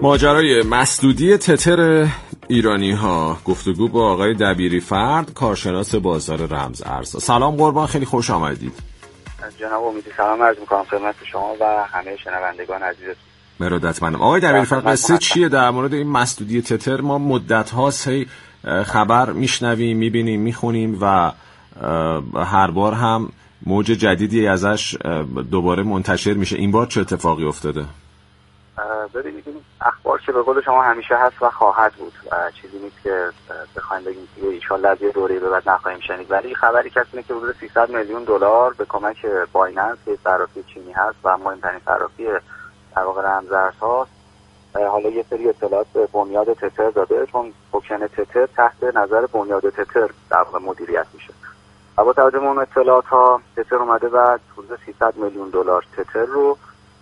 ماجرای مسدودی تتر ایرانی ها، گفتگو با آقای دبیریفرد، کارشناس بازار رمز ارزها. سلام قربان، خیلی خوش آمدید. جناب امیدی سلام عرض می‌کنم خدمت شما و همه شنوندگان عزیزتون. ارادتمندم. آقای دبیریفرد، قصه چیه در مورد این مسدودی تتر؟ ما مدت هاست خبر میشنویم، میبینیم، میخونیم و هر بار هم موج جدیدی ازش دوباره منتشر میشه. این بار چه اتفاقی افتاده؟ ببینید این اخبار که به قول شما همیشه هست و خواهد بود و چیزی نیست که بخوایم بگیم که ان شاءالله از یه دوره به بعد نخواهیم شنید، ولی خبری که اینه که حدود 300 میلیون دلار به کمک بایننس که صرافی چینی هست و مهمترین صرافی در واقع رمز ارزهاست، حالا یه سری اطلاعات به بنیاد تتر داده، چون توکن تتر تحت نظر بنیاد تتر در واقع مدیریت میشه و با توجه به اون اطلاعات ها تتر اومده و حدود 300 میلیون دلار تتر رو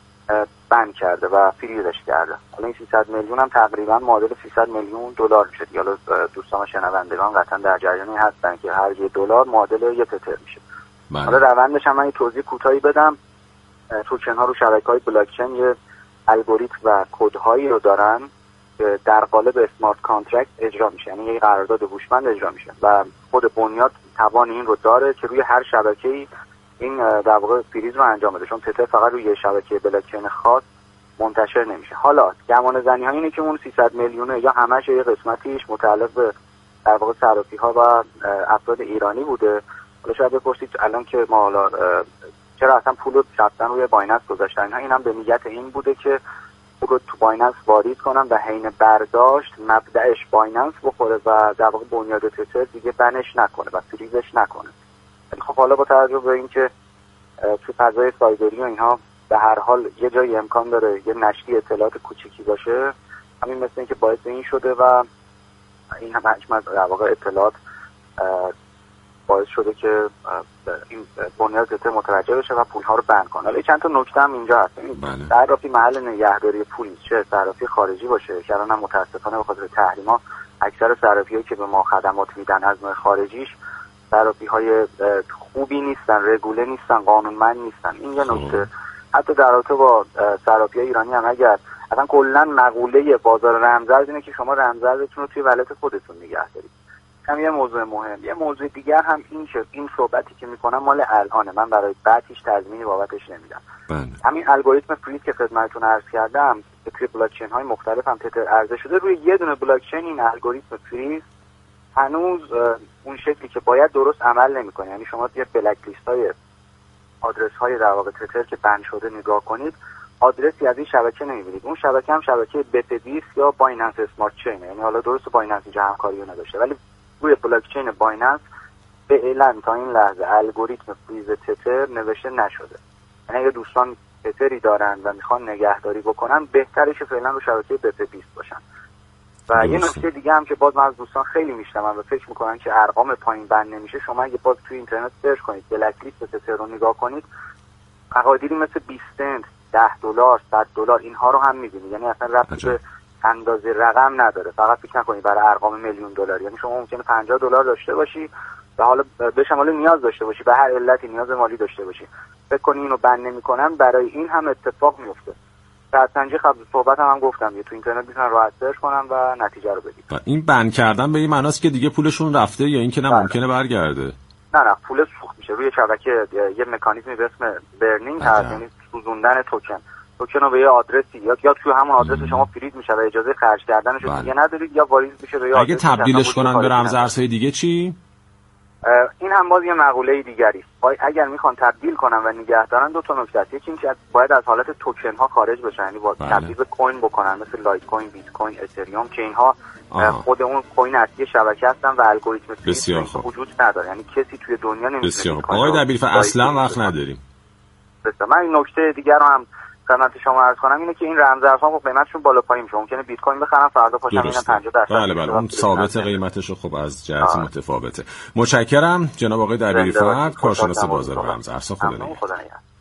بند کرده و فریزش کرده. حالا این 300 میلیون هم تقریبا معادل 300 میلیون دلار میشه. حالا دوستان و شنوندگان قطعا در جریانی هستن که هر یه دلار معادل یه تتر میشه. حالا روندش هم من یه توضیح کوتاهی بدم. توکن ها رو شبکه‌های بلاکچین یه الگوریتم و کدهایی رو دارن که در قالب اسمارت کانترکت اجرا میشه، یعنی یه قرارداد هوشمند اجرا میشه و خود بنیاد توان این رو داره که روی هر شبکه‌ای این در واقع فریز رو انجام بده، چون تتر فقط روی شبکه بلاکچین خاص منتشر نمیشه. حالا گمان زنی ها اینه که اون 300 میلیونه یا همش یا قسمتیش متعلق به در واقع صرافی ها و افراد ایرانی بوده. حالا شاید بپرسید الان که ما حالا چرا اصلا پول رو رفتن روی بایننس گذاشتن؟ این هم به نیت این بوده که پول رو تو بایننس وارد کنن و حین برداشت مبدأش بایننس بخوره و در واقع بنیاد تتر دیگه بنش نکنه و فریزش نکنه. خب حالا با توجه به اینکه تو فضای سایبری و اینها به هر حال یه جایی امکان داره یه نشری اطلاعات کوچیکی باشه، همین مثل اینکه باعث این شده و این هم حجم از در واقع اطلاعات باعث شده که این بنیاد تتر متوجه بشه و پول‌ها رو بند کنه. حالا چند تا نکته هم اینجا هست. صرافی محل نگهداری پول نیست، چه صرافی خارجی باشه که الان متأسفانه به خاطر تحریم‌ها اکثر صرافی‌هایی که به ما خدمات میدن از نوع خارجیش صرافی‌های خوبی نیستن، رگوله نیستن، قانونمند نیستن. این یه نکته. حتی در رابطه با صرافی‌های ایرانی هم اگر اصلا کلا مقوله بازار رمزارز اینه که شما رمزارزتون رو توی ولت خودتون نگه دارید. هم یه موضوع مهم. یه موضوع دیگر هم این که این صحبتی که میکنم مال الانه، من برای بعد هیچ تضمینی بابتش نمیدم. همین الگوریتم فریز که خدمتتون عرض کردم که توی بلاکچین های مختلف هم تتر عرضه شده، روی یه دونه بلاکچین این الگوریتم فریز هنوز اون شکلی که باید درست عمل نمیکنه. یعنی شما یه بلک لیست های آدرس های در واقع تتر که بند شده نگاه کنید، آدرسی از این شبکه نمیبینید. اون شبکه هم شبکه بتدیس یا بایننس اسمارت چین، یعنی حالا درست بایننس اینجا همکاری رو نداشته، ولی روی بلاکچین بایننس فعلا تا این لحظه الگوریتم فریز تتر نوشته نشده. یعنی اگه دوستان تتری دارن و میخوان نگهداری بکنن، بهترشه فعلا رو شبکه بتدیس باشن. و یه نکته دیگه هم که باز من از دوستان خیلی میشنوم و فکر میکنن که ارقام پایین بند نمیشه، شما اگه باز توی اینترنت سرچ کنید بلک لیست تتر رو نگاه کنید، مقادیری مثل 20 سنت، $10، $100 اینها رو هم میبینید. یعنی اصلا ربطی به اندازه رقم نداره. فقط فکر نکنید برای ارقام میلیون دلار، یعنی شما ممکنه $50 داشته باشی و حالا به شمال نیاز داشته باشی، به هر علتی نیاز مالی داشته باشی، فکر کنی اینو بند نمیکنن، برای این هم اتفاق میفته. سنجی قبل صحبت هم گفتم تو اینترنت میتونن راحت سرچ کنن و نتیجه رو بگیرن. این بند کردن به این معناست که دیگه پولشون رفته یا اینکه نه ممکنه برگرده؟ نه پول سوخت میشه. روی شبکه یه مکانیزمی به اسم برنینگ هست، یعنی سوزوندن توکن رو به یه آدرسی یا توی همون آدرس شما فریز میشه و اجازه خرج کردنش رو دیگه ندارید، یا واریز میشه به یه آدرس. اگه تبدیلش کنن به رمز ارزهای دیگه چی؟ این هم باز یه مقوله دیگری است. اگر میخوان تبدیل کنن و نگه دارن، دو تا نکته است. یکی اینکه باید از حالت توکن ها خارج بشن، یعنی با تبدیل به کوین بکنن، مثل لایت کوین، بیت کوین، اتریوم که اینها خود اون کوین اصلی شبکه هستن و الگوریتم وجود نداره. یعنی کسی توی دنیا نمیتونه. آقای دبیریفرد اصلا وقت نداریم. من این نکته دیگر رو هم خدمت شما عرض کنم، اینه که این رمزارزها خب قیمتشون بالا پایین میشه. ممکنه بیت کوین بخرن فردا پاشم اینا 50%. بله اون ثابت قیمتش خب از جهت متفاوته. متشکرم جناب آقای دبیریفرد، کارشناس بازار رمز ارزها. خدا نگهدار.